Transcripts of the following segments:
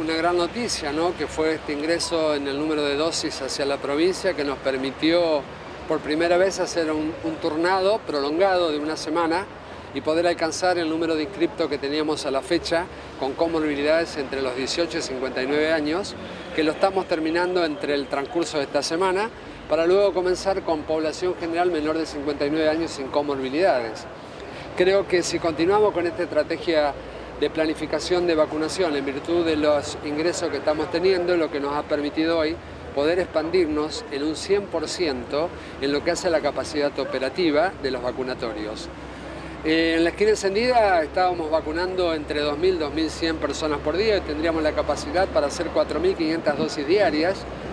una gran noticia, ¿no? Que fue este ingreso en el número de dosis hacia la provincia que nos permitió por primera vez hacer un turnado prolongado de una semana y poder alcanzar el número de inscriptos que teníamos a la fecha con comorbilidades entre los 18 y 59 años, que lo estamos terminando entre el transcurso de esta semana, para luego comenzar con población general menor de 59 años sin comorbilidades. Creo que si continuamos con esta estrategia de planificación de vacunación en virtud de los ingresos que estamos teniendo, lo que nos ha permitido hoy poder expandirnos en un 100% en lo que hace a la capacidad operativa de los vacunatorios. En la esquina encendida estábamos vacunando entre 2.000 y 2.100 personas por día y tendríamos la capacidad para hacer 4.500 dosis diarias.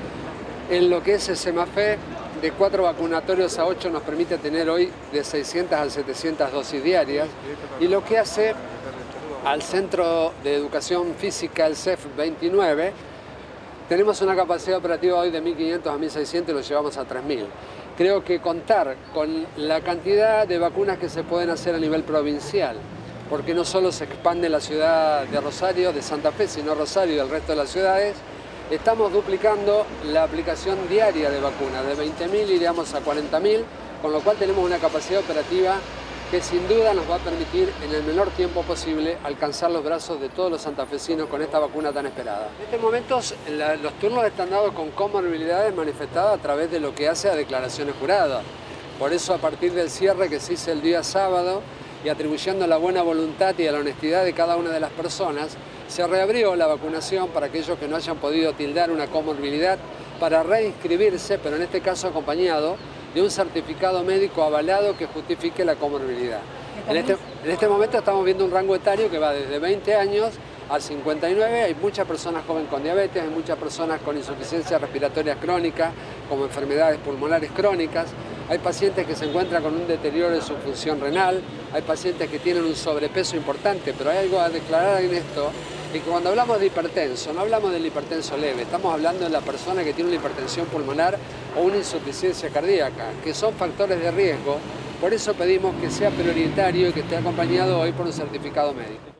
En lo que es el SEMAFE, de 4 vacunatorios a 8 nos permite tener hoy de 600 a 700 dosis diarias, y lo que hace al Centro de Educación Física, el CEF 29, tenemos una capacidad operativa hoy de 1.500 a 1.600 y lo llevamos a 3.000. Creo que contar con la cantidad de vacunas que se pueden hacer a nivel provincial, porque no solo se expande la ciudad de Rosario, de Santa Fe, sino Rosario y el resto de las ciudades, estamos duplicando la aplicación diaria de vacunas. De 20.000 iríamos a 40.000, con lo cual tenemos una capacidad operativa que sin duda nos va a permitir en el menor tiempo posible alcanzar los brazos de todos los santafesinos con esta vacuna tan esperada. En estos momentos los turnos están dados con comorbilidades manifestadas a través de lo que hace a declaraciones juradas. Por eso, a partir del cierre que se hizo el día sábado y atribuyendo la buena voluntad y a la honestidad de cada una de las personas, se reabrió la vacunación para aquellos que no hayan podido tildar una comorbilidad para reinscribirse, pero en este caso acompañado de un certificado médico avalado que justifique la comorbilidad. En este momento estamos viendo un rango etario que va desde 20 años a 59, hay muchas personas jóvenes con diabetes, hay muchas personas con insuficiencia respiratoria crónica, como enfermedades pulmonares crónicas, hay pacientes que se encuentran con un deterioro de su función renal, hay pacientes que tienen un sobrepeso importante, pero hay algo a declarar en esto, y que cuando hablamos de hipertenso, no hablamos del hipertenso leve, estamos hablando de la persona que tiene una hipertensión pulmonar o una insuficiencia cardíaca, que son factores de riesgo. Por eso pedimos que sea prioritario y que esté acompañado hoy por un certificado médico.